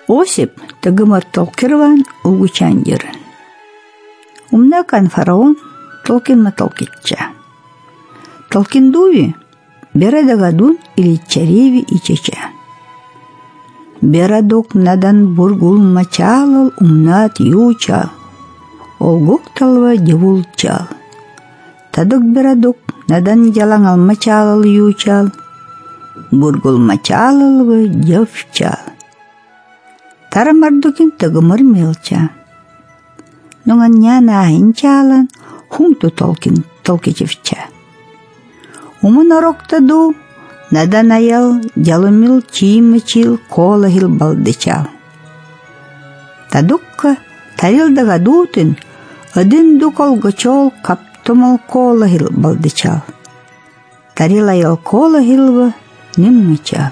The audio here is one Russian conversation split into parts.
Осип тыгымыр толкирван угучанжырын. Умнакан фараон толкинма толкитча. Толкиндуви берадагадун иличареви ичеча. Берадок надан бургул мачалал умнат ючал. Олгук талва девулчал. Тадок берадок надан ялангал мачалал ючал. Бургул мачалал девчал. Тарамардукин тыгымыр мелча. Нуңан няна инчалан хунту толкичевча. Умын ороктаду надан аял жалумил чимычил колахил балдычал. Тадукка тарилдагадутын один дукол гочол каптомал колахил балдычал. Тарил аял колахилва ниммычал.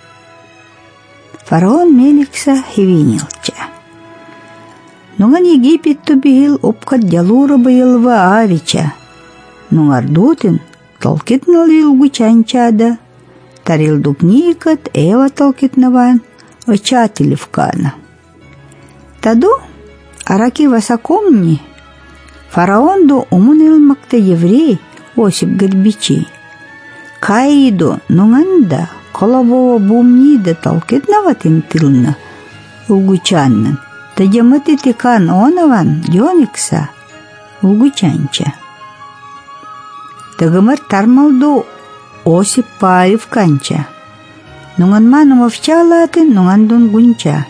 Фараон меликса хивинилча. Нуңан Египетту бихил опкат жалура быйылва авича. Нуңардутын толкитнал илгучанчада. Тарил дукникат эва толкитнаван очателевкана. Таду араки васакомни фараонду умунилмакта еврей Осип Горбичи. Каиду нуңанда колобова бумнида толкитнаватин тылна угучаннан. Тадяматы тикан онаван ёникса угучанча. Тагымыр тармалду Осип Паевканча. Нуңан манумовчалатын нуңандун гунча.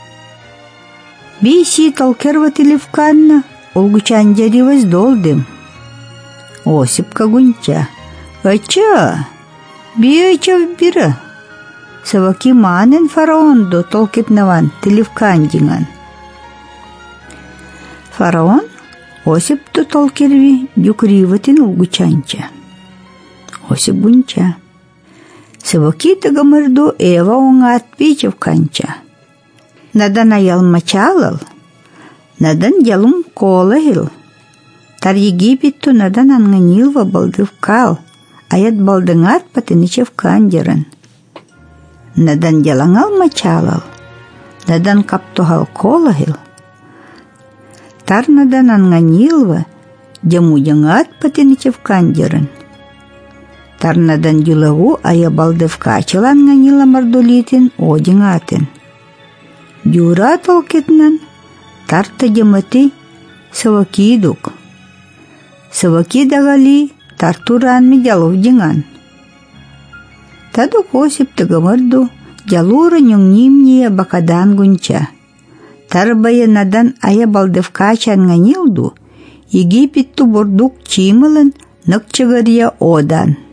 Биси толкерватилевканна угучанжариваз долдым. Осипка гунча. Ача, биячав бира. Саваки манен фараонду толкитнаван тилевкандинган. Фараон Осипту толкерви дюкриватин угучанча. Осип гунча. Саваки тагамырду эва оңат пичевканча. Надан аял мачалал, надан ялум колахил. Тар Египетту надан анганилва балдывкал, аят балдыңат патыничевканжырын. Надан ялангал мачалал, надан каптухал колахил. Тар надан анганилва, jamujangат патыничевканжырын. Тар надан юлагу ая балдывкачыл анганила мардулитин одингатын. Дюра толкитнан тарта jamati савакидук. Саваки дагали тартуран ми жалов дingан. Тадук Осип тагамырду жалура нюңнимния бакадан гунча. Тарбая надан ая балдывкачан ганилду Египетту бордук чимылын ныкчыгария одан.